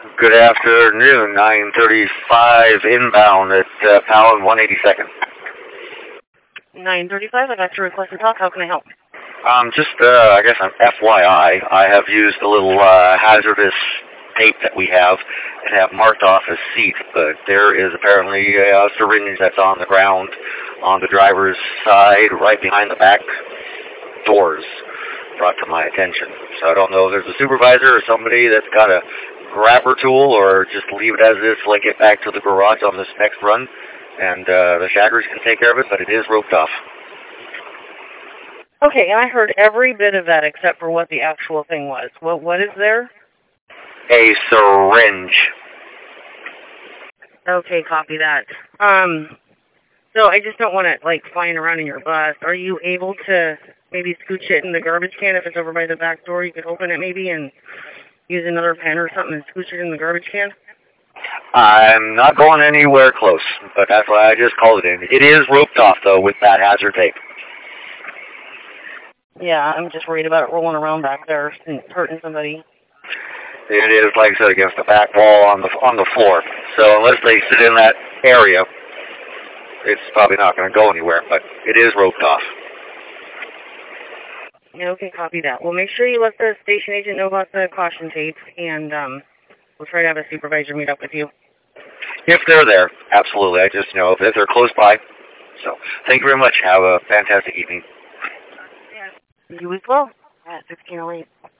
Good afternoon, 9:35 inbound at Powell and 182nd. 9:35, I got your request to talk. How can I help? I guess on FYI, I have used a little hazardous tape that we have and have marked off a seat, but there is apparently a syringe that's on the ground on the driver's side, right behind the back doors, brought to my attention. So I don't know if there's a supervisor or somebody that's got a grabber tool, or just leave it as is till I get back to the garage on this next run, and the shaggers can take care of it, but it is roped off. Okay, I heard every bit of that except for what the actual thing was. What is there? A syringe. Okay, copy that. So I just don't want it, like, flying around in your bus. Are you able to maybe scooch it in the garbage can if it's over by the back door? You could open it maybe and use another pen or something and scooch it in the garbage can? I'm not going anywhere close, but that's why I just called it in. It is roped off, though, with that hazard tape. Yeah, I'm just worried about it rolling around back there and hurting somebody. It is, like I said, against the back wall on the floor. So unless they sit in that area, it's probably not going to go anywhere, but it is roped off. Yeah, okay, copy that. Well, make sure you let the station agent know about the caution tape, and we'll try to have a supervisor meet up with you. If they're there, absolutely. I just know if they're close by. So thank you very much. Have a fantastic evening. You as well. At 1608.